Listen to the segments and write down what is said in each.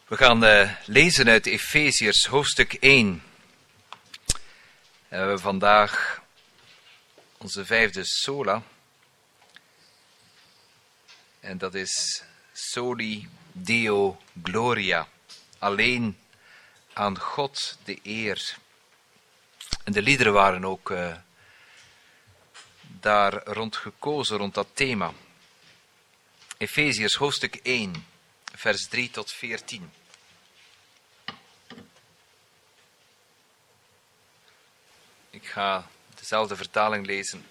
We gaan lezen uit Efeziërs hoofdstuk 1. We hebben vandaag onze 5e sola. En dat is Soli Deo Gloria. Alleen aan God de eer. En de liederen waren ook daar rond gekozen, rond dat thema. Efeziërs hoofdstuk 1, vers 3 tot 14. Ik ga dezelfde vertaling lezen.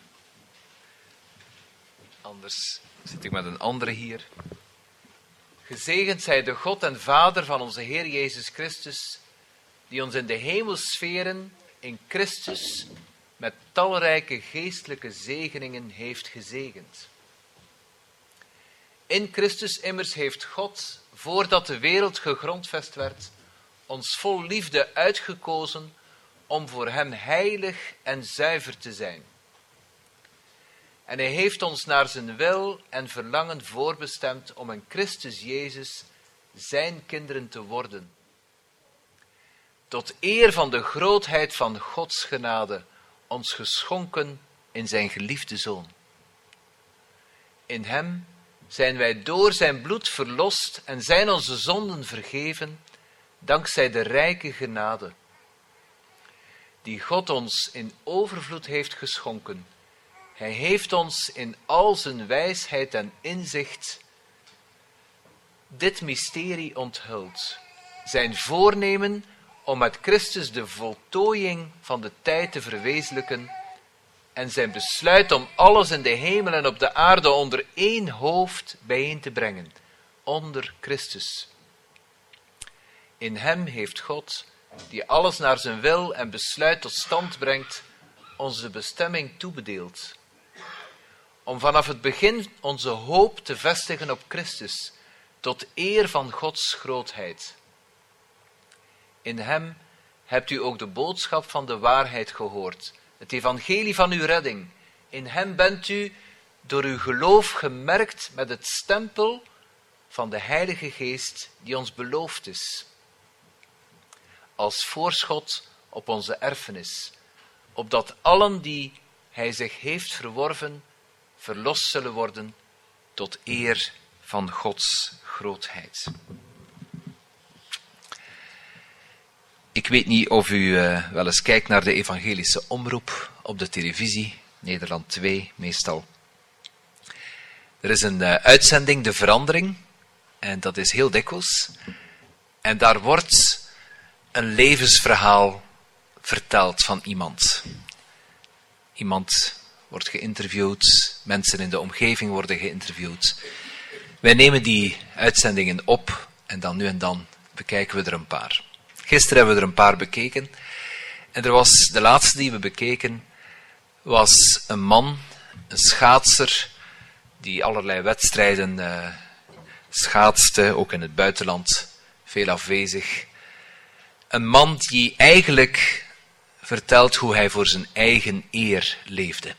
Anders zit ik met een andere hier. Gezegend zij de God en Vader van onze Heer Jezus Christus, die ons in de hemelsferen in Christus met talrijke geestelijke zegeningen heeft gezegend. In Christus immers heeft God, voordat de wereld gegrondvest werd, ons vol liefde uitgekozen om voor hem heilig en zuiver te zijn. En hij heeft ons naar zijn wil en verlangen voorbestemd om in Christus Jezus zijn kinderen te worden. Tot eer van de grootheid van Gods genade, ons geschonken in zijn geliefde Zoon. In hem zijn wij door zijn bloed verlost en zijn onze zonden vergeven, dankzij de rijke genade, die God ons in overvloed heeft geschonken. Hij heeft ons in al zijn wijsheid en inzicht dit mysterie onthuld. Zijn voornemen om met Christus de voltooiing van de tijd te verwezenlijken en zijn besluit om alles in de hemel en op de aarde onder één hoofd bijeen te brengen, onder Christus. In hem heeft God, die alles naar zijn wil en besluit tot stand brengt, onze bestemming toebedeeld. Om vanaf het begin onze hoop te vestigen op Christus, tot eer van Gods grootheid. In hem hebt u ook de boodschap van de waarheid gehoord, het evangelie van uw redding. In hem bent u door uw geloof gemerkt met het stempel van de Heilige Geest die ons beloofd is. Als voorschot op onze erfenis, opdat allen die hij zich heeft verworven, verlost zullen worden tot eer van Gods grootheid. Ik weet niet of u wel eens kijkt naar de evangelische omroep op de televisie, Nederland 2 meestal. Er is een uitzending, De Verandering, en dat is heel dikwijls. En daar wordt een levensverhaal verteld van iemand. Iemand wordt geïnterviewd, mensen in de omgeving worden geïnterviewd. Wij nemen die uitzendingen op en dan nu en dan bekijken we er een paar. Gisteren hebben we er een paar bekeken. En de laatste die we bekeken was een man, een schaatser, die allerlei wedstrijden schaatste, ook in het buitenland, veel afwezig. Een man die eigenlijk vertelt hoe hij voor zijn eigen eer leefde.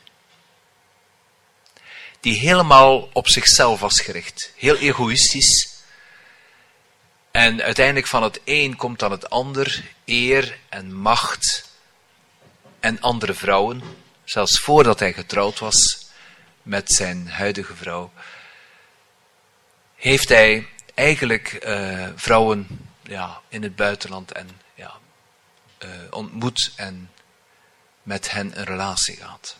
Die helemaal op zichzelf was gericht, heel egoïstisch. En uiteindelijk van het een komt dan het ander, eer en macht en andere vrouwen. Zelfs voordat hij getrouwd was met zijn huidige vrouw, heeft hij eigenlijk vrouwen in het buitenland ontmoet en met hen een relatie gehad.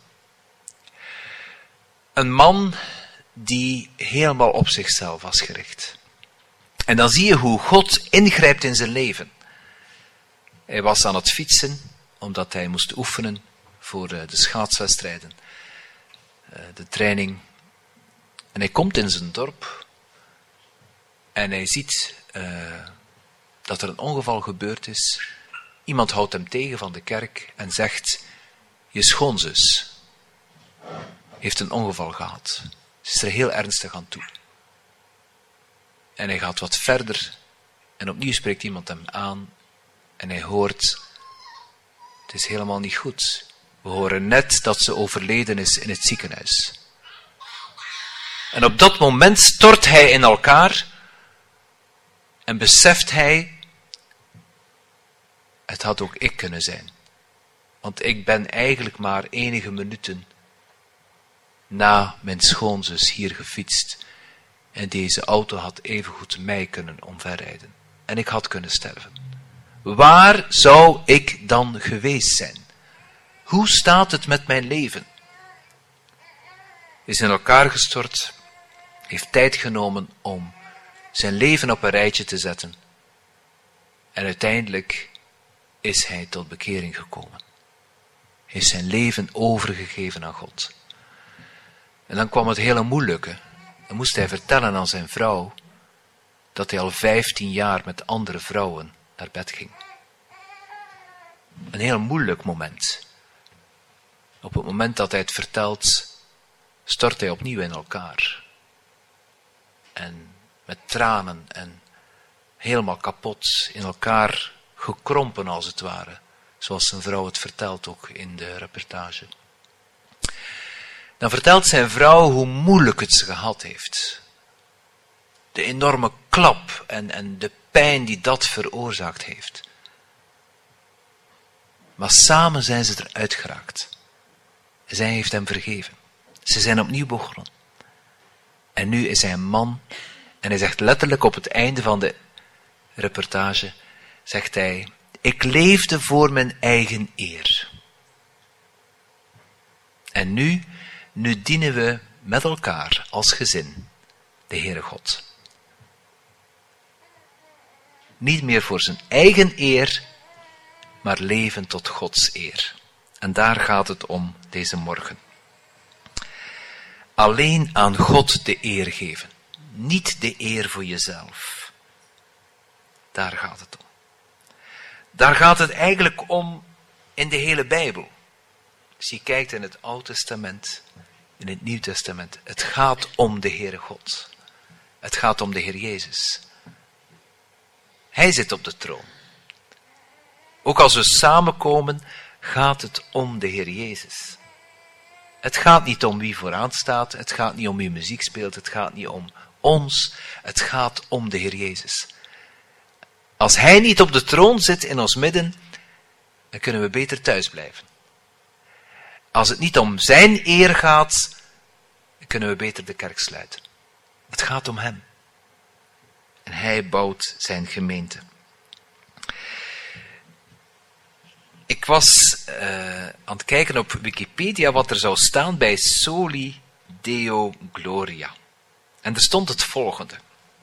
Een man die helemaal op zichzelf was gericht. En dan zie je hoe God ingrijpt in zijn leven. Hij was aan het fietsen, omdat hij moest oefenen voor de schaatswedstrijden, de training. En hij komt in zijn dorp en hij ziet dat er een ongeval gebeurd is. Iemand houdt hem tegen van de kerk en zegt: je schoonzus heeft een ongeval gehad. Ze is er heel ernstig aan toe. En hij gaat wat verder en opnieuw spreekt iemand hem aan en hij hoort: het is helemaal niet goed. We horen net dat ze overleden is in het ziekenhuis. En op dat moment stort hij in elkaar En beseft hij, het had ook ik kunnen zijn. Want ik ben eigenlijk maar enige minuten na mijn schoonzus hier gefietst. En deze auto had evengoed mij kunnen omverrijden. En ik had kunnen sterven. Waar zou ik dan geweest zijn? Hoe staat het met mijn leven? Is in elkaar gestort, heeft tijd genomen om zijn leven op een rijtje te zetten. En uiteindelijk is hij tot bekering gekomen. Heeft zijn leven overgegeven aan God. En dan kwam het hele moeilijke. Dan moest hij vertellen aan zijn vrouw dat hij al 15 jaar met andere vrouwen naar bed ging. Een heel moeilijk moment. Op het moment dat hij het vertelt, stort hij opnieuw in elkaar. En met tranen en helemaal kapot, in elkaar gekrompen als het ware. Zoals zijn vrouw het vertelt ook in de reportage. Dan vertelt zijn vrouw hoe moeilijk het ze gehad heeft. De enorme klap en de pijn die dat veroorzaakt heeft. Maar samen zijn ze eruit geraakt. En zij heeft hem vergeven. Ze zijn opnieuw begonnen. En nu is hij een man. En hij zegt letterlijk op het einde van de reportage, zegt hij, ik leefde voor mijn eigen eer. En nu dienen we met elkaar als gezin de Heere God. Niet meer voor zijn eigen eer, maar leven tot Gods eer. En daar gaat het om deze morgen. Alleen aan God de eer geven. Niet de eer voor jezelf. Daar gaat het om. Daar gaat het eigenlijk om in de hele Bijbel. Als je kijkt in het Oude Testament, in het Nieuw Testament. Het gaat om de Heere God. Het gaat om de Heer Jezus. Hij zit op de troon. Ook als we samenkomen, gaat het om de Heer Jezus. Het gaat niet om wie vooraan staat, het gaat niet om wie muziek speelt, het gaat niet om ons, het gaat om de Heer Jezus. Als Hij niet op de troon zit in ons midden, dan kunnen we beter thuis blijven. Als het niet om zijn eer gaat, dan kunnen we beter de kerk sluiten. Het gaat om Hem. En Hij bouwt zijn gemeente. Ik was aan het kijken op Wikipedia wat er zou staan bij Soli Deo Gloria. En er stond het volgende.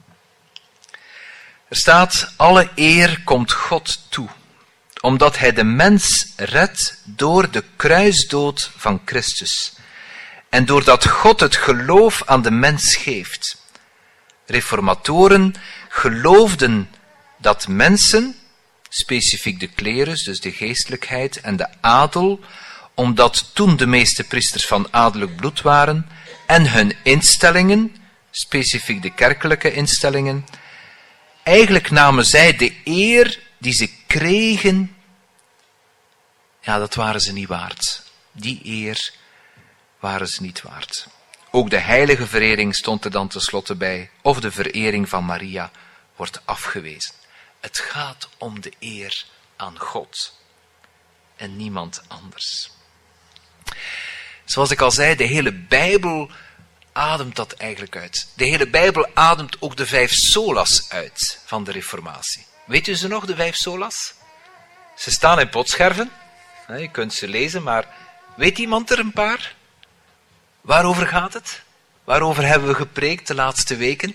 Er staat, alle eer komt God toe, omdat Hij de mens redt door de kruisdood van Christus. En doordat God het geloof aan de mens geeft. Reformatoren geloofden dat mensen, specifiek de klerus, dus de geestelijkheid en de adel, omdat toen de meeste priesters van adellijk bloed waren, en hun instellingen, specifiek de kerkelijke instellingen, eigenlijk namen zij de eer die ze kregen, ja, dat waren ze niet waard. Die eer waren ze niet waard. Ook de heilige verering stond er dan tenslotte bij, of de verering van Maria wordt afgewezen. Het gaat om de eer aan God en niemand anders. Zoals ik al zei, de hele Bijbel ademt dat eigenlijk uit. De hele Bijbel ademt ook de 5 solas uit van de Reformatie. Weet u ze nog, de 5 solas? Ze staan in potscherven. Je kunt ze lezen, maar weet iemand er een paar? Waarover gaat het? Waarover hebben we gepreekt de laatste weken?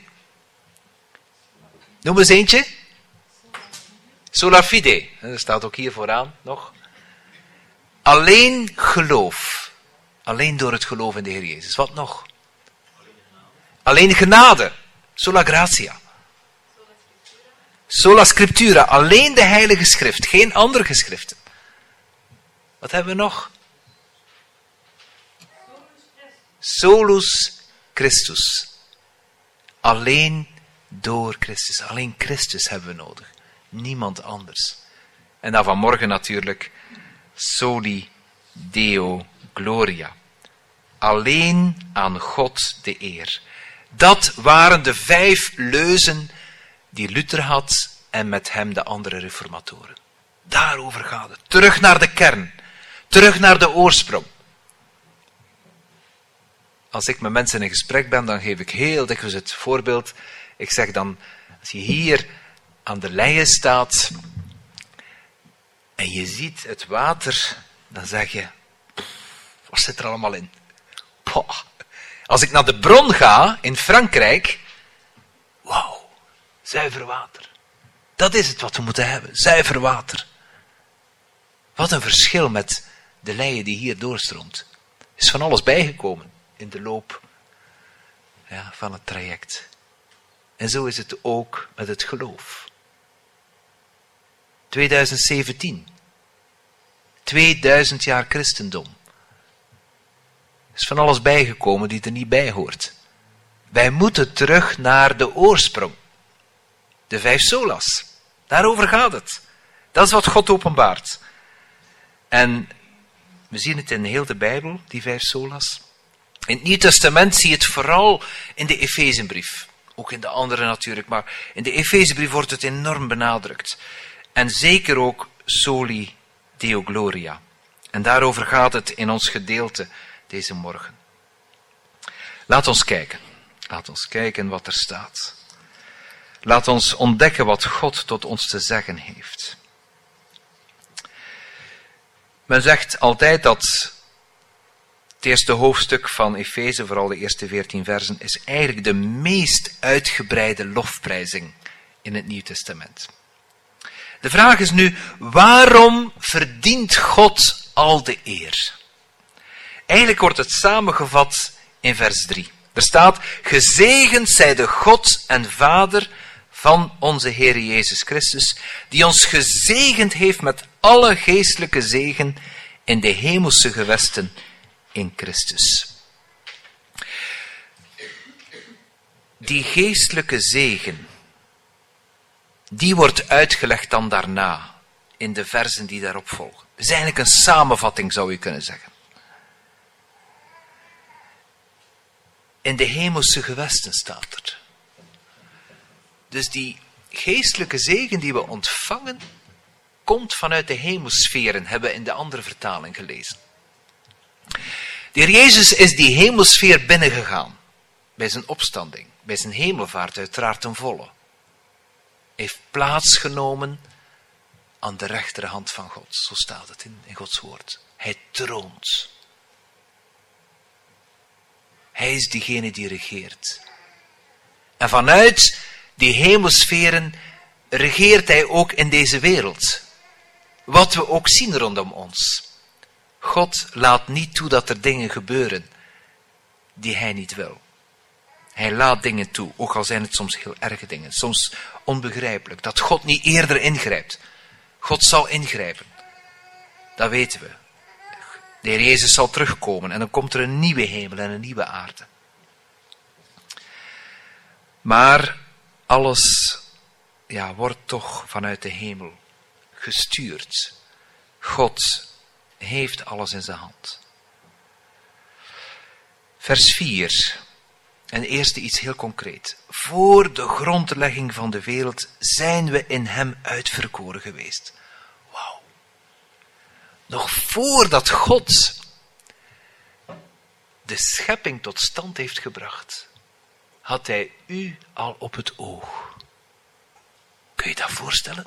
Noem eens eentje. Sola fide. Dat staat ook hier vooraan nog. Alleen geloof. Alleen door het geloof in de Heer Jezus. Wat nog? Alleen genade. Sola gratia. Sola scriptura. Alleen de Heilige Schrift. Geen andere geschriften. Wat hebben we nog? Solus Christus. Alleen door Christus. Alleen Christus hebben we nodig. Niemand anders. En dan vanmorgen natuurlijk Soli Deo Gloria. Alleen aan God de eer. Dat waren de 5 leuzen die Luther had en met hem de andere reformatoren. Daarover gaat het. Terug naar de kern. Terug naar de oorsprong. Als ik met mensen in gesprek ben, dan geef ik heel dikwijls het voorbeeld. Ik zeg dan, als je hier aan de leien staat en je ziet het water, dan zeg je, wat zit er allemaal in? Poh. Als ik naar de bron ga in Frankrijk, wauw, zuiver water. Dat is het wat we moeten hebben, zuiver water. Wat een verschil met de leien die hier doorstroomt. Er is van alles bijgekomen in de loop van het traject. En zo is het ook met het geloof. 2017. 2000 jaar christendom. Er is van alles bijgekomen die er niet bij hoort. Wij moeten terug naar de oorsprong. De 5 solas. Daarover gaat het. Dat is wat God openbaart. En we zien het in heel de Bijbel, die 5 solas. In het Nieuw Testament zie je het vooral in de Efezebrief. Ook in de andere natuurlijk, maar in de Efezebrief wordt het enorm benadrukt. En zeker ook soli Deo gloria. En daarover gaat het in ons gedeelte deze morgen. Laat ons kijken. Laat ons kijken wat er staat. Laat ons ontdekken wat God tot ons te zeggen heeft. Men zegt altijd dat het eerste hoofdstuk van Efeze, vooral de eerste 14 versen, is eigenlijk de meest uitgebreide lofprijzing in het Nieuw Testament. De vraag is nu, waarom verdient God al de eer? Eigenlijk wordt het samengevat in vers 3. Er staat, gezegend zij de God en Vader van onze Heer Jezus Christus, die ons gezegend heeft met alle geestelijke zegen in de hemelse gewesten in Christus. Die geestelijke zegen, die wordt uitgelegd dan daarna, in de versen die daarop volgen. Het is eigenlijk een samenvatting, zou je kunnen zeggen. In de hemelse gewesten staat er. Dus die geestelijke zegen die we ontvangen, komt vanuit de hemelsferen, hebben we in de andere vertaling gelezen. De Heer Jezus is die hemelsfeer binnengegaan, bij zijn opstanding, bij zijn hemelvaart uiteraard ten volle. Hij heeft plaatsgenomen aan de rechterhand van God, zo staat het in Gods woord. Hij troont. Hij is diegene die regeert. En vanuit die hemelsferen regeert hij ook in deze wereld. Wat we ook zien rondom ons. God laat niet toe dat er dingen gebeuren die hij niet wil. Hij laat dingen toe, ook al zijn het soms heel erge dingen, soms onbegrijpelijk, dat God niet eerder ingrijpt. God zal ingrijpen. Dat weten we. De Heer Jezus zal terugkomen en dan komt er een nieuwe hemel en een nieuwe aarde. Maar alles wordt toch vanuit de hemel gestuurd. God heeft alles in zijn hand. Vers 4. En eerst iets heel concreet. Voor de grondlegging van de wereld zijn we in hem uitverkoren geweest. Wauw. Nog voordat God de schepping tot stand heeft gebracht, had hij u al op het oog. Kun je dat voorstellen?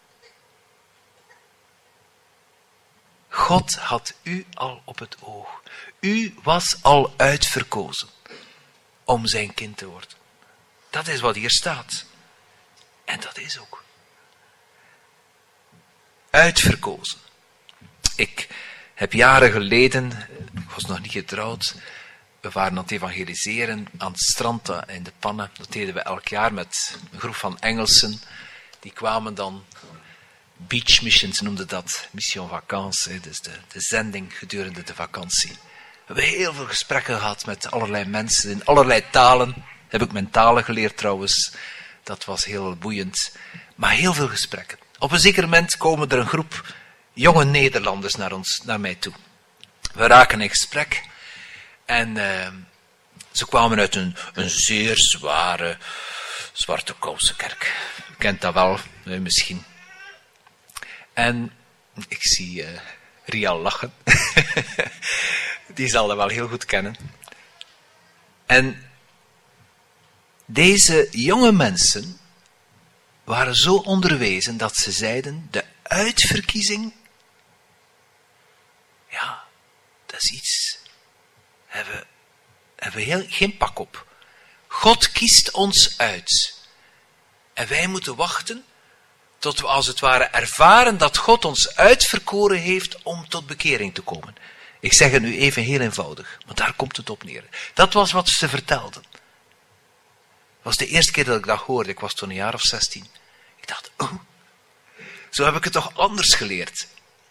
God had u al op het oog. U was al uitverkozen om zijn kind te worden. Dat is wat hier staat. En dat is ook. Uitverkozen. Ik heb jaren geleden, ik was nog niet getrouwd, we waren aan het evangeliseren aan het strand in de Pannen. Dat deden we elk jaar met een groep van Engelsen. Die kwamen dan, beach missions noemden dat, mission vacances, dus de zending gedurende de vakantie. We hebben heel veel gesprekken gehad met allerlei mensen in allerlei talen. Heb ik mijn talen geleerd trouwens. Dat was heel boeiend. Maar heel veel gesprekken. Op een zeker moment komen er een groep jonge Nederlanders naar mij toe. We raken in gesprek. En ze kwamen uit een zeer zware Zwarte Kousenkerk. U kent dat wel, misschien. En ik zie Rial lachen. Die zal dat wel heel goed kennen. En deze jonge mensen waren zo onderwezen dat ze zeiden, de uitverkiezing, ja, dat is iets, hebben we geen pak op. God kiest ons uit. En wij moeten wachten tot we als het ware ervaren dat God ons uitverkoren heeft om tot bekering te komen. Ik zeg het nu even heel eenvoudig, maar daar komt het op neer. Dat was wat ze vertelden. Het was de eerste keer dat ik dat hoorde. Ik was toen een jaar of 16. Ik dacht, oh, zo heb ik het toch anders geleerd.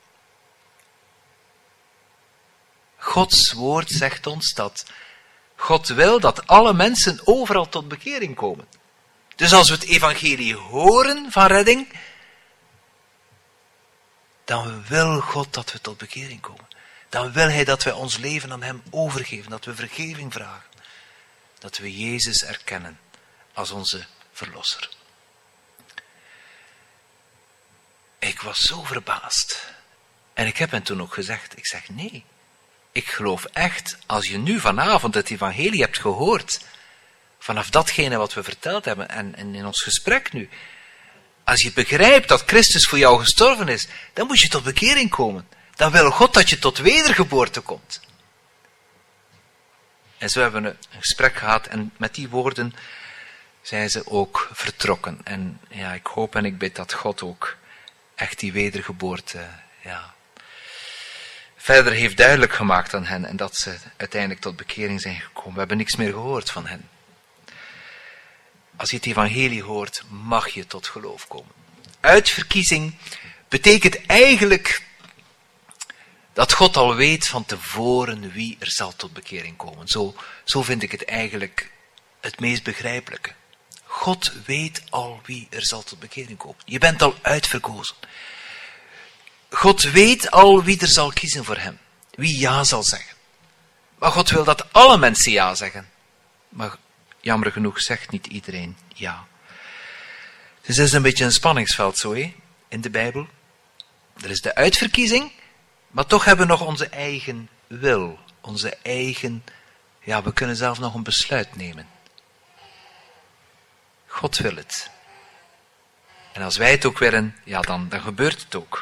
Gods woord zegt ons dat God wil dat alle mensen overal tot bekering komen. Dus als we het evangelie horen van redding, dan wil God dat we tot bekering komen. Dan wil Hij dat wij ons leven aan Hem overgeven, dat we vergeving vragen. Dat we Jezus erkennen als onze verlosser. Ik was zo verbaasd. En ik heb hen toen ook gezegd, ik zeg nee. Ik geloof echt, als je nu vanavond het evangelie hebt gehoord, vanaf datgene wat we verteld hebben en in ons gesprek nu, als je begrijpt dat Christus voor jou gestorven is, dan moet je tot bekering komen. Dan wil God dat je tot wedergeboorte komt. En zo hebben we een gesprek gehad en met die woorden zijn ze ook vertrokken. En ja, ik hoop en ik bid dat God ook echt die wedergeboorte verder heeft duidelijk gemaakt aan hen en dat ze uiteindelijk tot bekering zijn gekomen. We hebben niks meer gehoord van hen. Als je het evangelie hoort, mag je tot geloof komen. Uitverkiezing betekent eigenlijk dat God al weet van tevoren wie er zal tot bekering komen. Zo vind ik het eigenlijk het meest begrijpelijke. God weet al wie er zal tot bekering komen. Je bent al uitverkozen. God weet al wie er zal kiezen voor hem. Wie ja zal zeggen. Maar God wil dat alle mensen ja zeggen. Maar jammer genoeg zegt niet iedereen ja. Dus het is een beetje een spanningsveld zo, in de Bijbel. Er is de uitverkiezing, maar toch hebben we nog onze eigen wil. Onze eigen, we kunnen zelf nog een besluit nemen. God wil het. En als wij het ook willen, dan gebeurt het ook.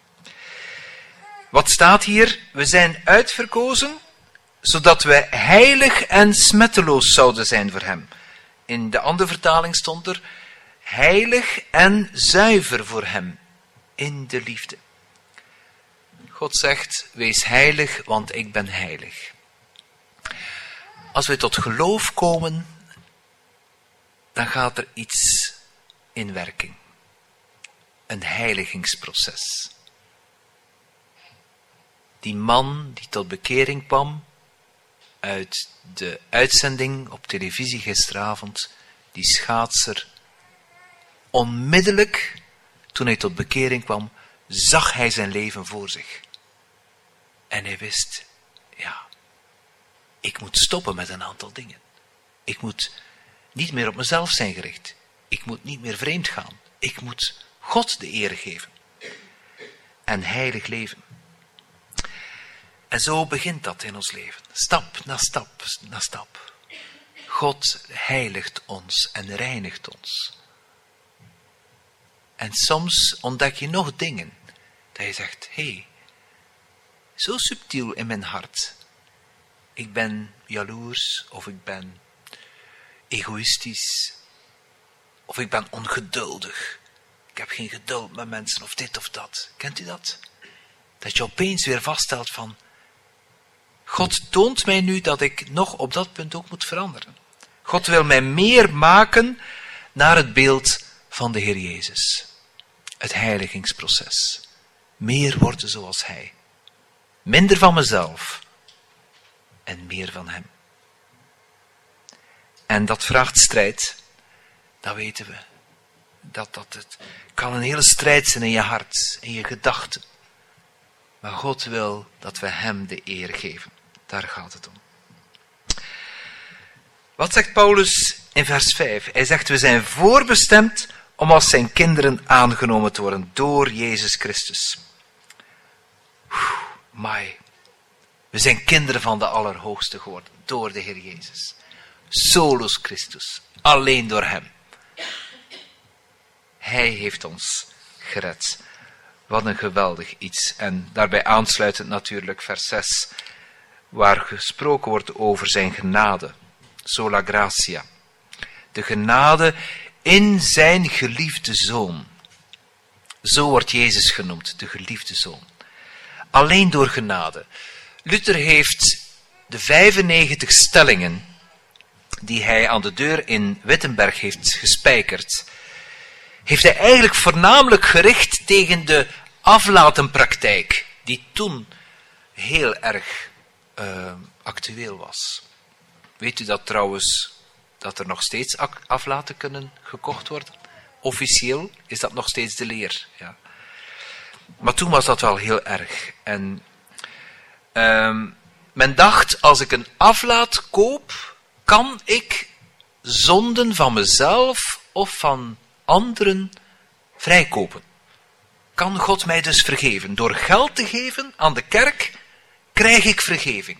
Wat staat hier? We zijn uitverkozen, zodat we heilig en smetteloos zouden zijn voor hem. In de andere vertaling stond er, heilig en zuiver voor hem, in de liefde. God zegt, wees heilig, want ik ben heilig. Als we tot geloof komen, dan gaat er iets in werking. Een heiligingsproces. Die man die tot bekering kwam, uit de uitzending op televisie gisteravond, die schaatser, onmiddellijk, toen hij tot bekering kwam, zag hij zijn leven voor zich. En hij wist, ik moet stoppen met een aantal dingen. Ik moet niet meer op mezelf zijn gericht. Ik moet niet meer vreemd gaan. Ik moet God de eer geven. En heilig leven. En zo begint dat in ons leven. Stap na stap na stap. God heiligt ons en reinigt ons. En soms ontdek je nog dingen. Dat je zegt, zo subtiel in mijn hart. Ik ben jaloers, of ik ben egoïstisch, of ik ben ongeduldig. Ik heb geen geduld met mensen, of dit of dat. Kent u dat? Dat je opeens weer vaststelt van, God toont mij nu dat ik nog op dat punt ook moet veranderen. God wil mij meer maken naar het beeld van de Heer Jezus. Het heiligingsproces. Meer worden zoals Hij. Minder van mezelf. En meer van Hem. En dat vraagt strijd. Dat weten we. Dat het kan een hele strijd zijn in je hart, in je gedachten. Maar God wil dat we Hem de eer geven. Daar gaat het om. Wat zegt Paulus in vers 5. Hij zegt, we zijn voorbestemd om als zijn kinderen aangenomen te worden door Jezus Christus. Mai. We zijn kinderen van de Allerhoogste geworden door de Heer Jezus. Solus Christus. Alleen door hem. Hij heeft ons gered. Wat een geweldig iets. En daarbij aansluitend natuurlijk vers 6, waar gesproken wordt over zijn genade. Sola gratia. De genade in zijn geliefde Zoon. Zo wordt Jezus genoemd, de geliefde Zoon. Alleen door genade. Luther heeft de 95 stellingen die hij aan de deur in Wittenberg heeft gespijkerd, heeft hij eigenlijk voornamelijk gericht tegen de aflatenpraktijk, die toen heel erg actueel was. Weet u dat trouwens, dat er nog steeds aflaten kunnen gekocht worden? Officieel is dat nog steeds de leer. Ja. Maar toen was dat wel heel erg. En men dacht, als ik een aflaat koop, kan ik zonden van mezelf of van anderen vrijkopen. Kan God mij dus vergeven? Door geld te geven aan de kerk, krijg ik vergeving.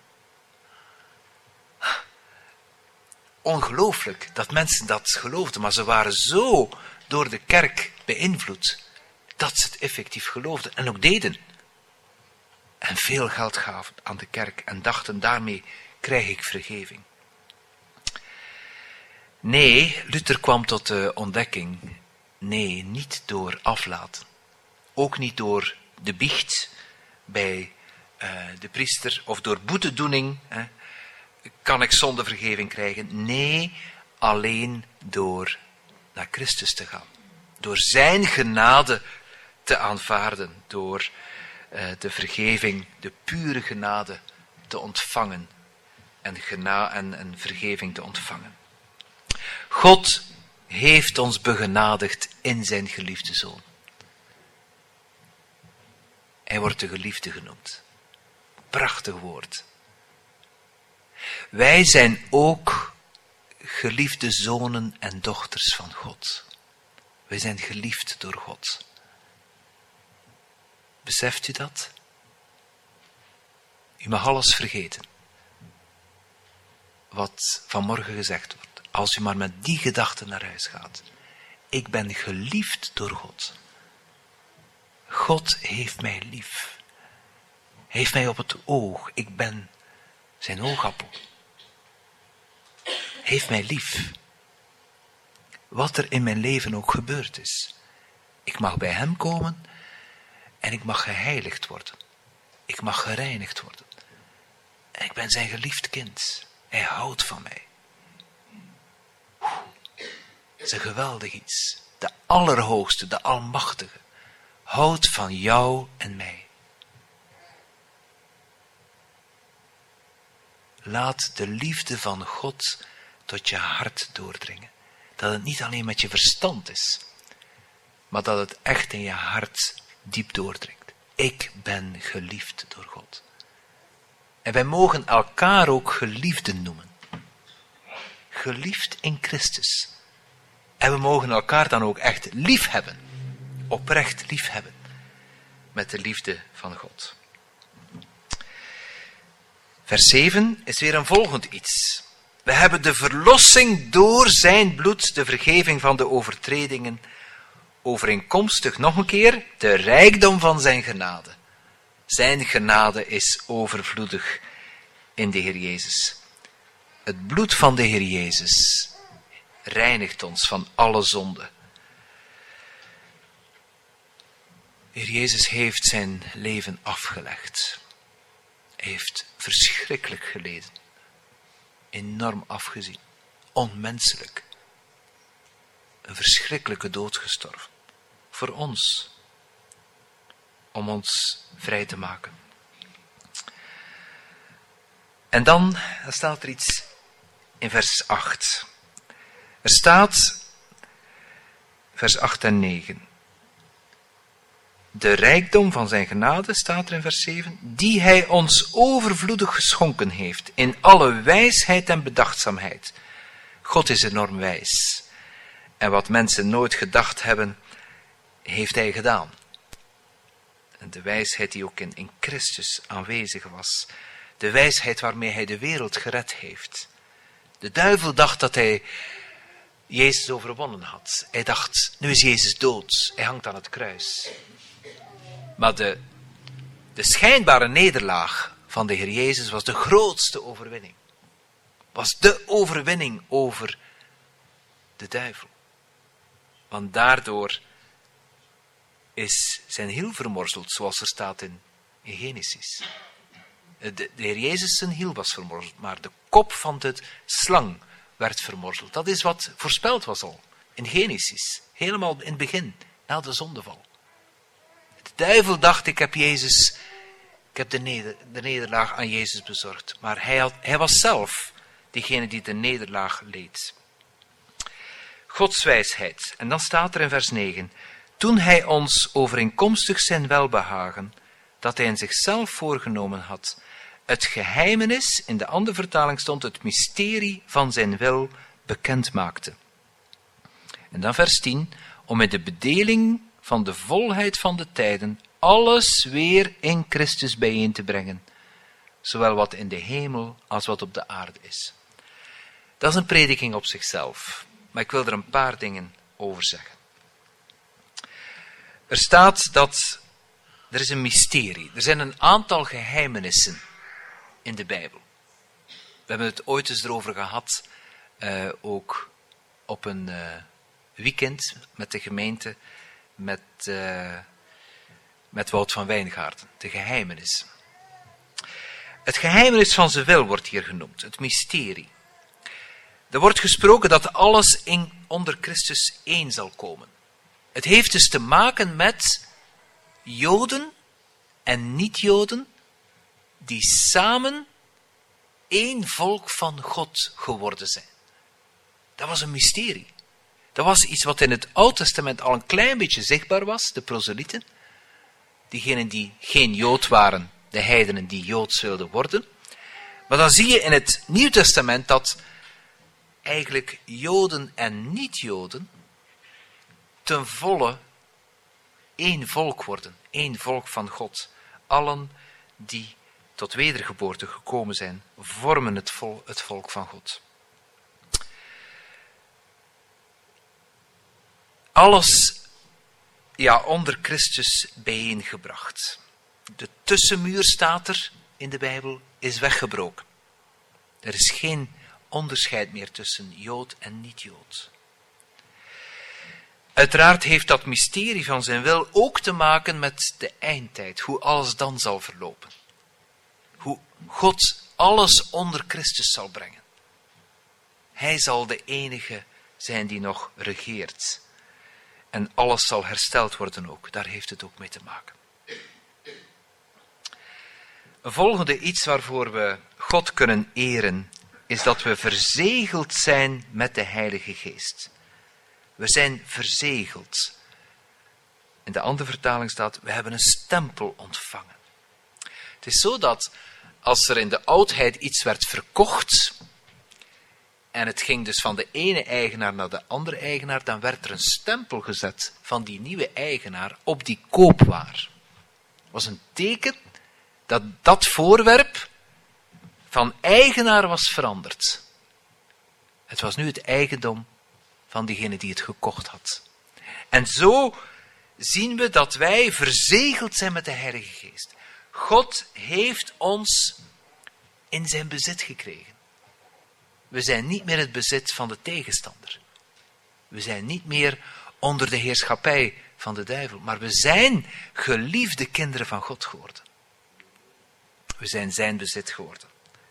Ongelooflijk dat mensen dat geloofden, maar ze waren zo door de kerk beïnvloed, dat ze het effectief geloofden en ook deden. En veel geld gaven aan de kerk en dachten, daarmee krijg ik vergeving. Nee, Luther kwam tot de ontdekking, nee, niet door aflaten. Ook niet door de biecht bij de priester of door boetedoening kan ik zondevergeving krijgen. Nee, alleen door naar Christus te gaan. Door zijn genade te aanvaarden, door de vergeving, de pure genade te ontvangen en vergeving te ontvangen. God heeft ons begenadigd in zijn geliefde Zoon. Hij wordt de geliefde genoemd. Prachtig woord. Wij zijn ook geliefde zonen en dochters van God. Wij zijn geliefd door God. Beseft u dat? U mag alles vergeten. Wat vanmorgen gezegd wordt. Als u maar met die gedachte naar huis gaat. Ik ben geliefd door God. God heeft mij lief. Hij heeft mij op het oog. Ik ben zijn oogappel. Hij heeft mij lief. Wat er in mijn leven ook gebeurd is. Ik mag bij hem komen en ik mag geheiligd worden. Ik mag gereinigd worden. En ik ben zijn geliefd kind. Hij houdt van mij. Het is een geweldig iets. De Allerhoogste, de Almachtige, houdt van jou en mij. Laat de liefde van God tot je hart doordringen. Dat het niet alleen met je verstand is, maar dat het echt in je hart diep doordringt. Ik ben geliefd door God. En wij mogen elkaar ook geliefden noemen. Geliefd in Christus. En we mogen elkaar dan ook echt lief hebben. Oprecht lief hebben. Met de liefde van God. Vers 7 is weer een volgend iets. We hebben de verlossing door zijn bloed, de vergeving van de overtredingen, overeenkomstig, nog een keer, de rijkdom van zijn genade. Zijn genade is overvloedig in de Heer Jezus. Het bloed van de Heer Jezus reinigt ons van alle zonde. De Heer Jezus heeft zijn leven afgelegd. Hij heeft verschrikkelijk geleden. Enorm afgezien. Onmenselijk. Een verschrikkelijke dood gestorven. Voor ons. Om ons vrij te maken. En dan staat er iets in vers 8. Er staat, vers 8 en 9. De rijkdom van zijn genade, staat er in vers 7, die hij ons overvloedig geschonken heeft, in alle wijsheid en bedachtzaamheid, God is enorm wijs. En wat mensen nooit gedacht hebben, heeft hij gedaan. En de wijsheid die ook in Christus aanwezig was. De wijsheid waarmee hij de wereld gered heeft. De duivel dacht dat hij Jezus overwonnen had. Hij dacht, nu is Jezus dood. Hij hangt aan het kruis. Maar de schijnbare nederlaag van de Heer Jezus was de grootste overwinning. Was de overwinning over de duivel. Want daardoor is zijn hiel vermorzeld, zoals er staat in Genesis. De Heer Jezus zijn hiel was vermorzeld, maar de kop van de slang werd vermorzeld. Dat is wat voorspeld was al in Genesis. Helemaal in het begin, na de zondeval. De duivel dacht, ik heb de nederlaag aan Jezus bezorgd. Maar hij was zelf diegene die de nederlaag leed. Gods wijsheid. En dan staat er in vers 9. Toen hij ons overeenkomstig zijn welbehagen, dat hij in zichzelf voorgenomen had, het geheimenis, in de andere vertaling stond het mysterie van zijn wil, bekend maakte. En dan vers 10. Om in de bedeling van de volheid van de tijden alles weer in Christus bijeen te brengen, zowel wat in de hemel als wat op de aarde is. Dat is een prediking op zichzelf, maar ik wil er een paar dingen over zeggen. Er staat dat er is een mysterie. Er zijn een aantal geheimenissen in de Bijbel. We hebben het ooit eens erover gehad, ook op een weekend met de gemeente, met Wout van Wijngaarden. De geheimenissen. Het geheimenis van zijn wil wordt hier genoemd, het mysterie. Er wordt gesproken dat alles onder Christus één zal komen. Het heeft dus te maken met Joden en niet-Joden die samen één volk van God geworden zijn. Dat was een mysterie. Dat was iets wat in het Oude Testament al een klein beetje zichtbaar was, de proselieten. Diegenen die geen Jood waren, de heidenen die Joods wilden worden. Maar dan zie je in het Nieuw Testament dat eigenlijk Joden en niet-Joden ten volle één volk worden, één volk van God. Allen die tot wedergeboorte gekomen zijn, vormen het volk van God. Alles onder Christus bijeengebracht. De tussenmuur, staat er in de Bijbel, is weggebroken. Er is geen onderscheid meer tussen Jood en niet-Jood. Uiteraard heeft dat mysterie van zijn wil ook te maken met de eindtijd, hoe alles dan zal verlopen. Hoe God alles onder Christus zal brengen. Hij zal de enige zijn die nog regeert. En alles zal hersteld worden ook. Daar heeft het ook mee te maken. Een volgende iets waarvoor we God kunnen eren, is dat we verzegeld zijn met de Heilige Geest. We zijn verzegeld. In de andere vertaling staat, we hebben een stempel ontvangen. Het is zo dat als er in de oudheid iets werd verkocht, en het ging dus van de ene eigenaar naar de andere eigenaar, dan werd er een stempel gezet van die nieuwe eigenaar op die koopwaar. Het was een teken dat dat voorwerp van eigenaar was veranderd. Het was nu het eigendom van diegene die het gekocht had. En zo zien we dat wij verzegeld zijn met de Heilige Geest. God heeft ons in zijn bezit gekregen. We zijn niet meer het bezit van de tegenstander. We zijn niet meer onder de heerschappij van de duivel, maar we zijn geliefde kinderen van God geworden. We zijn zijn bezit geworden.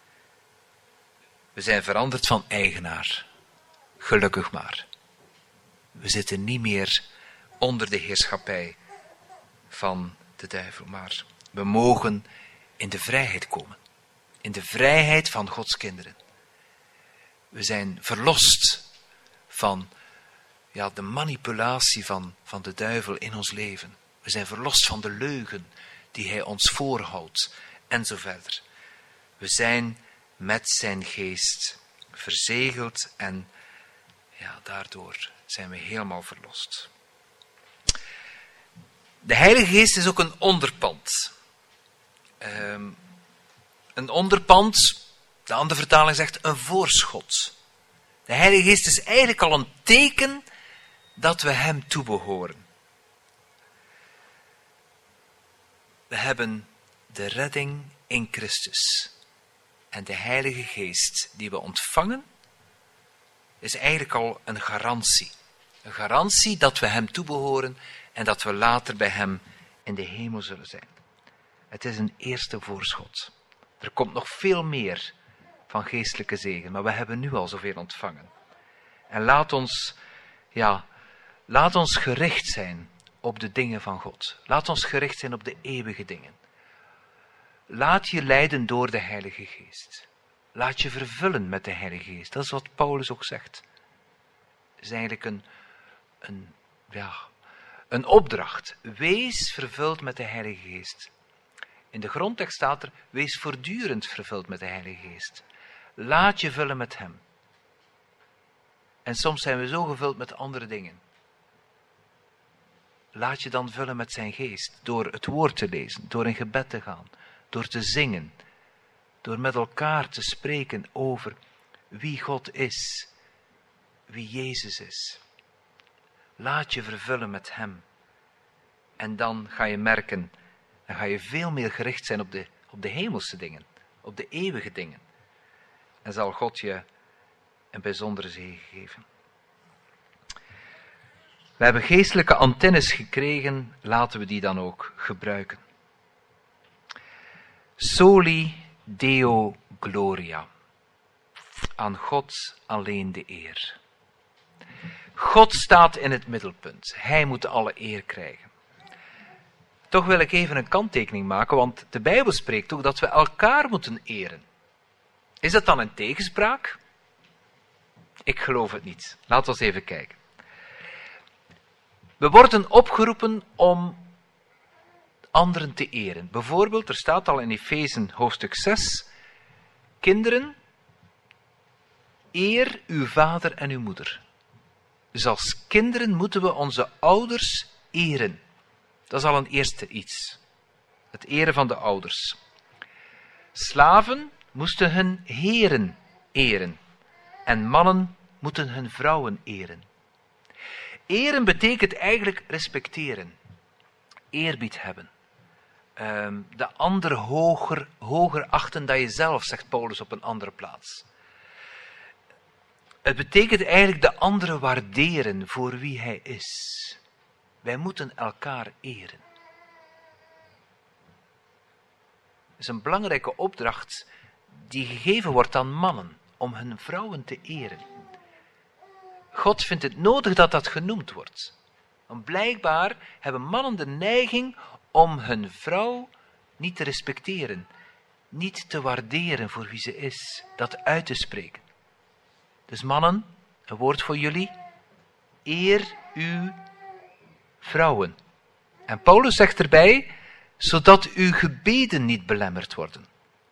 We zijn veranderd van eigenaar. Gelukkig maar. We zitten niet meer onder de heerschappij van de duivel, maar we mogen in de vrijheid komen. In de vrijheid van Gods kinderen. We zijn verlost van de manipulatie van de duivel in ons leven. We zijn verlost van de leugen die hij ons voorhoudt en zo verder. We zijn met zijn geest verzegeld en ja, daardoor zijn we helemaal verlost. De Heilige Geest is ook een onderpand. Een onderpand, de andere vertaling zegt een voorschot. De Heilige Geest is eigenlijk al een teken dat we hem toebehoren. We hebben de redding in Christus. En de Heilige Geest die we ontvangen, is eigenlijk al een garantie. Een garantie dat we hem toebehoren en dat we later bij hem in de hemel zullen zijn. Het is een eerste voorschot. Er komt nog veel meer van geestelijke zegen, maar we hebben nu al zoveel ontvangen. En laat ons gericht zijn op de dingen van God. Laat ons gericht zijn op de eeuwige dingen. Laat je leiden door de Heilige Geest. Laat je vervullen met de Heilige Geest. Dat is wat Paulus ook zegt. Het is eigenlijk een opdracht. Wees vervuld met de Heilige Geest. In de grondtekst staat er, wees voortdurend vervuld met de Heilige Geest. Laat je vullen met hem. En soms zijn we zo gevuld met andere dingen. Laat je dan vullen met zijn geest. Door het woord te lezen, door in gebed te gaan, door te zingen, door met elkaar te spreken over wie God is, wie Jezus is. Laat je vervullen met hem. En dan ga je merken, dan ga je veel meer gericht zijn op de hemelse dingen, op de eeuwige dingen. En zal God je een bijzondere zegen geven. We hebben geestelijke antennes gekregen, laten we die dan ook gebruiken. Soli Deo Gloria. Aan God alleen de eer. God staat in het middelpunt. Hij moet alle eer krijgen. Toch wil ik even een kanttekening maken, want de Bijbel spreekt ook dat we elkaar moeten eren. Is dat dan een tegenspraak? Ik geloof het niet. Laten we eens even kijken. We worden opgeroepen om anderen te eren. Bijvoorbeeld, er staat al in Efezen hoofdstuk 6, kinderen, eer uw vader en uw moeder. Dus als kinderen moeten we onze ouders eren. Dat is al een eerste iets. Het eren van de ouders. Slaven moesten hun heren eren. En mannen moeten hun vrouwen eren. Eren betekent eigenlijk respecteren. Eerbied hebben. De ander hoger achten dan jezelf, zegt Paulus op een andere plaats. Het betekent eigenlijk de andere waarderen voor wie hij is. Wij moeten elkaar eren. Het is een belangrijke opdracht die gegeven wordt aan mannen om hun vrouwen te eren. God vindt het nodig dat dat genoemd wordt. Want blijkbaar hebben mannen de neiging om hun vrouw niet te respecteren, niet te waarderen voor wie ze is, dat uit te spreken. Dus mannen, een woord voor jullie, eer uw vrouwen. En Paulus zegt erbij, zodat uw gebeden niet belemmerd worden.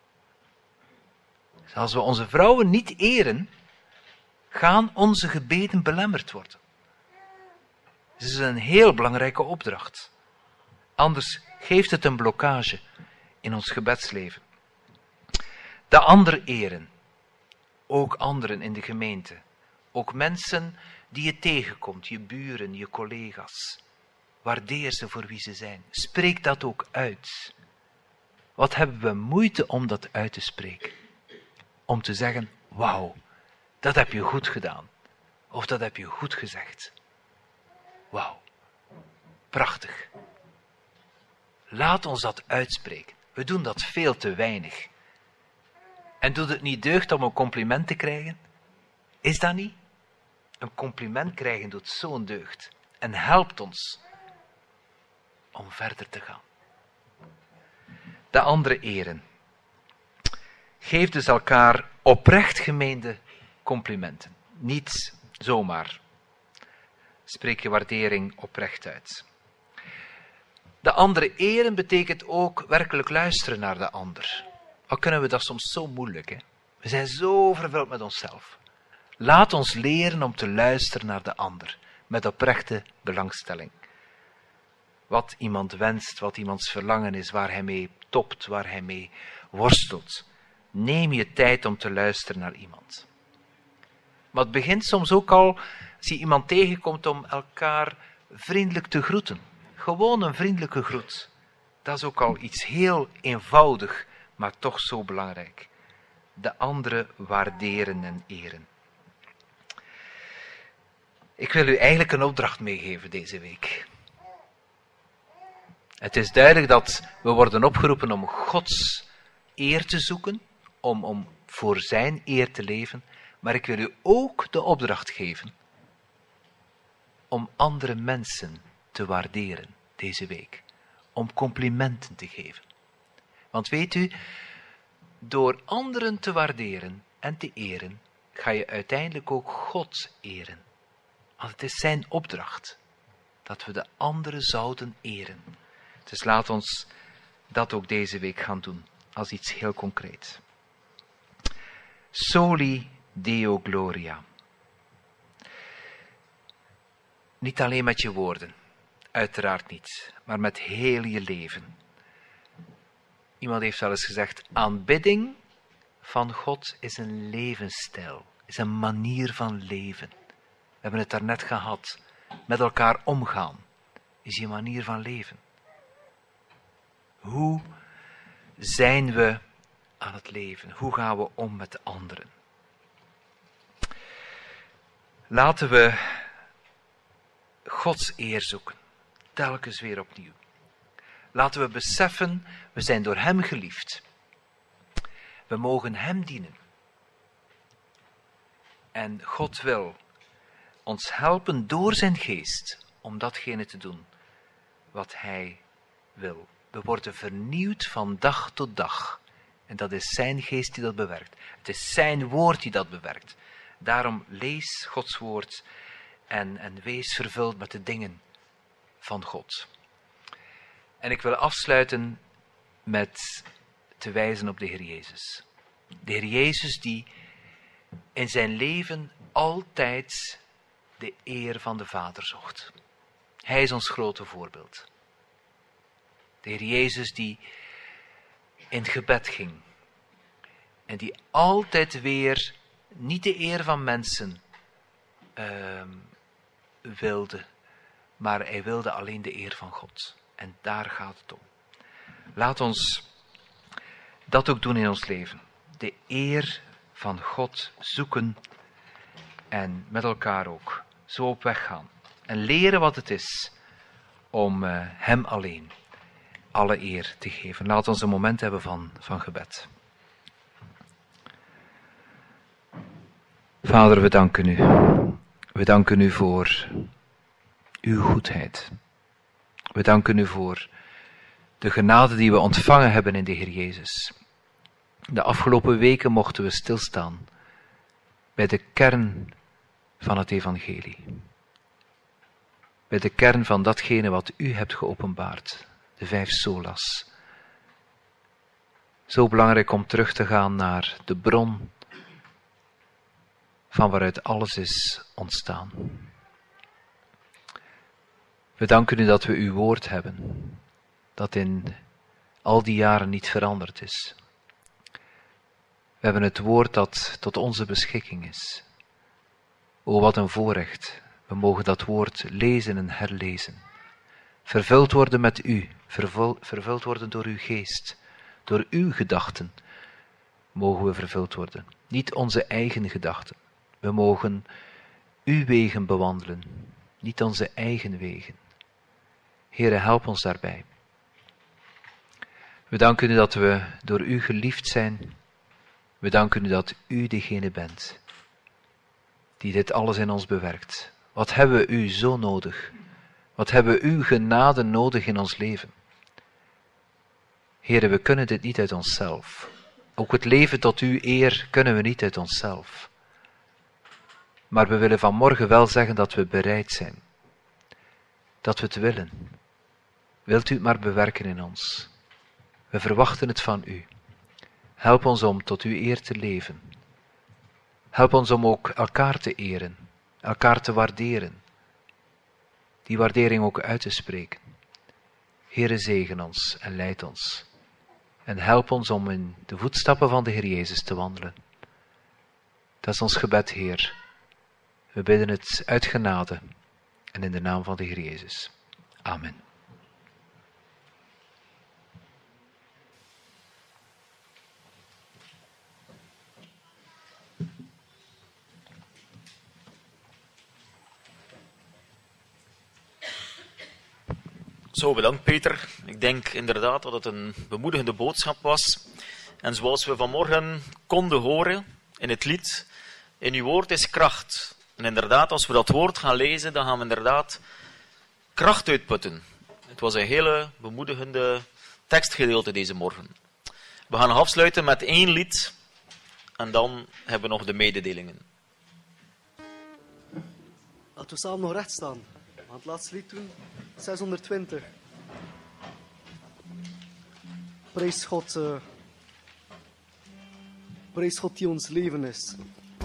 Dus als we onze vrouwen niet eren, gaan onze gebeden belemmerd worden. Dit is een heel belangrijke opdracht. Anders geeft het een blokkage in ons gebedsleven. De ander eren. Ook anderen in de gemeente. Ook mensen die je tegenkomt, je buren, je collega's. Waardeer ze voor wie ze zijn. Spreek dat ook uit. Wat hebben we moeite om dat uit te spreken? Om te zeggen, wauw, dat heb je goed gedaan. Of dat heb je goed gezegd. Wauw, prachtig. Laat ons dat uitspreken. We doen dat veel te weinig. En doet het niet deugd om een compliment te krijgen? Is dat niet? Een compliment krijgen doet zo'n deugd. En helpt ons om verder te gaan. De andere eren. Geef dus elkaar oprecht gemeende complimenten. Niet zomaar. Spreek je waardering oprecht uit. De andere eren betekent ook werkelijk luisteren naar de ander. Al kunnen we dat soms zo moeilijk, hè? We zijn zo vervuld met onszelf. Laat ons leren om te luisteren naar de ander, met oprechte belangstelling. Wat iemand wenst, wat iemands verlangen is, waar hij mee topt, waar hij mee worstelt. Neem je tijd om te luisteren naar iemand. Maar het begint soms ook al, als je iemand tegenkomt, om elkaar vriendelijk te groeten. Gewoon een vriendelijke groet. Dat is ook al iets heel eenvoudig, maar toch zo belangrijk. De andere waarderen en eren. Ik wil u eigenlijk een opdracht meegeven deze week. Het is duidelijk dat we worden opgeroepen om Gods eer te zoeken, om voor zijn eer te leven, maar ik wil u ook de opdracht geven om andere mensen te waarderen deze week, om complimenten te geven. Want weet u, door anderen te waarderen en te eren, ga je uiteindelijk ook God eren. Want het is zijn opdracht, dat we de anderen zouden eren. Dus laat ons dat ook deze week gaan doen, als iets heel concreets. Soli Deo Gloria. Niet alleen met je woorden, uiteraard niet, maar met heel je leven. Iemand heeft wel eens gezegd, aanbidding van God is een levensstijl, is een manier van leven. We hebben het daarnet gehad, met elkaar omgaan, is je manier van leven. Hoe zijn we aan het leven? Hoe gaan we om met de anderen? Laten we Gods eer zoeken, telkens weer opnieuw. Laten we beseffen, we zijn door Hem geliefd. We mogen Hem dienen. En God wil ons helpen door zijn geest om datgene te doen wat Hij wil. We worden vernieuwd van dag tot dag. En dat is zijn geest die dat bewerkt. Het is zijn woord die dat bewerkt. Daarom lees Gods woord en wees vervuld met de dingen van God. En ik wil afsluiten met te wijzen op de Heer Jezus. De Heer Jezus die in zijn leven altijd de eer van de Vader zocht. Hij is ons grote voorbeeld. De Heer Jezus die in gebed ging. En die altijd weer niet de eer van mensen wilde. Maar hij wilde alleen de eer van God. En daar gaat het om. Laat ons dat ook doen in ons leven. De eer van God zoeken. En met elkaar ook zo op weg gaan. En leren wat het is om Hem alleen alle eer te geven. Laat ons een moment hebben van gebed. Vader, we danken u. We danken u voor uw goedheid. We danken u voor de genade die we ontvangen hebben in de Heer Jezus. De afgelopen weken mochten we stilstaan bij de kern van het evangelie. Bij de kern van datgene wat u hebt geopenbaard. De 5 solas. Zo belangrijk om terug te gaan naar de bron van waaruit alles is ontstaan. We danken u dat we uw woord hebben, dat in al die jaren niet veranderd is. We hebben het woord dat tot onze beschikking is. O, wat een voorrecht. We mogen dat woord lezen en herlezen. Vervuld worden met u, vervuld worden door uw geest, door uw gedachten, mogen we vervuld worden. Niet onze eigen gedachten. We mogen uw wegen bewandelen, niet onze eigen wegen. Heere, help ons daarbij. We danken u dat we door u geliefd zijn. We danken u dat u degene bent die dit alles in ons bewerkt. Wat hebben we u zo nodig? Wat hebben we uw genade nodig in ons leven? Heere, we kunnen dit niet uit onszelf. Ook het leven tot uw eer kunnen we niet uit onszelf. Maar we willen vanmorgen wel zeggen dat we bereid zijn. Dat we het willen. Wilt u het maar bewerken in ons. We verwachten het van u. Help ons om tot uw eer te leven. Help ons om ook elkaar te eren, elkaar te waarderen. Die waardering ook uit te spreken. Heere, zegen ons en leid ons. En help ons om in de voetstappen van de Heer Jezus te wandelen. Dat is ons gebed, Heer. We bidden het uit genade en in de naam van de Heer Jezus. Amen. Zo, bedankt Peter. Ik denk inderdaad dat het een bemoedigende boodschap was. En zoals we vanmorgen konden horen in het lied, in uw woord is kracht. En inderdaad, als we dat woord gaan lezen, dan gaan we inderdaad kracht uitputten. Het was een hele bemoedigende tekstgedeelte deze morgen. We gaan nog afsluiten met 1 lied en dan hebben we nog de mededelingen. Laten we samen nog recht staan. We gaan het laatste lied doen. 620. Prijs God die ons leven is.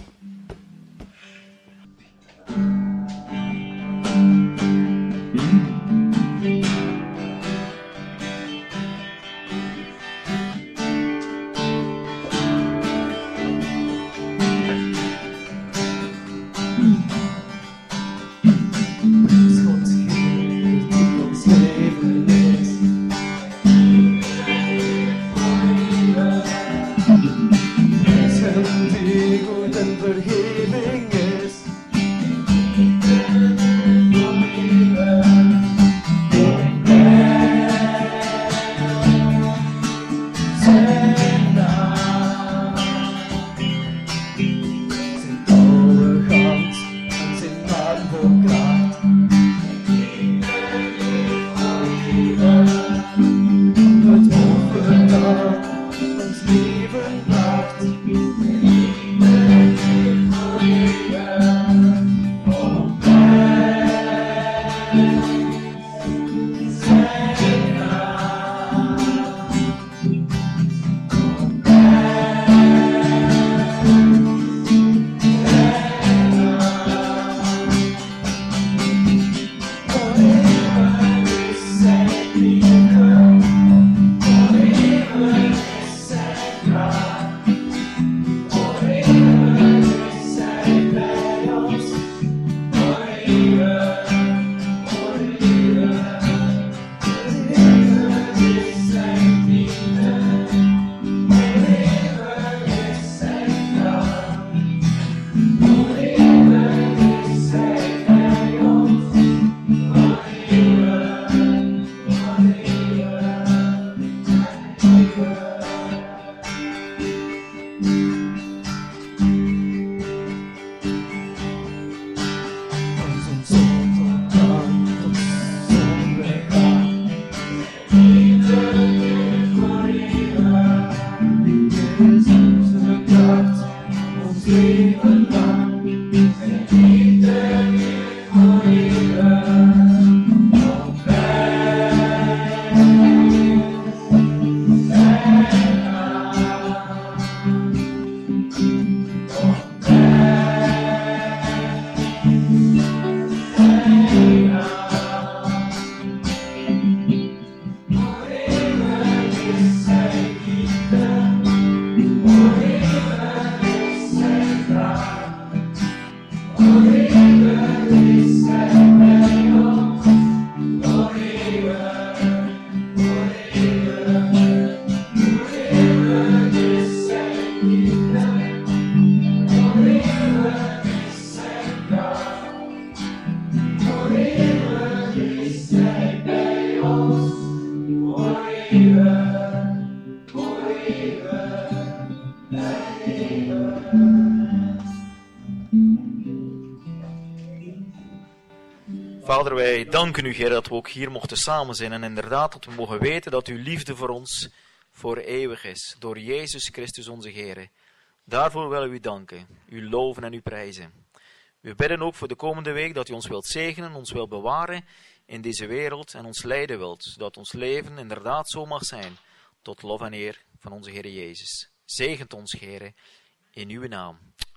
Vader, wij danken u, Heer, dat we ook hier mochten samen zijn. En inderdaad, dat we mogen weten dat uw liefde voor ons voor eeuwig is. Door Jezus Christus onze Heer. Daarvoor willen we u danken, u loven en u prijzen. We bidden ook voor de komende week dat u ons wilt zegenen, ons wilt bewaren in deze wereld en ons leiden wilt. Zodat ons leven inderdaad zo mag zijn, tot lof en eer van onze Heer Jezus. Zegent ons, Heer, in uw naam.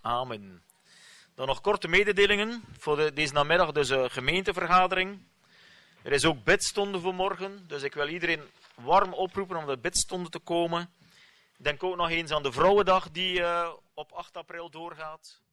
Amen. Dan nog korte mededelingen voor deze namiddag, dus gemeentevergadering. Er is ook bidstonde voor morgen, dus ik wil iedereen warm oproepen om de bidstonde te komen. Ik denk ook nog eens aan de Vrouwendag die op 8 april doorgaat.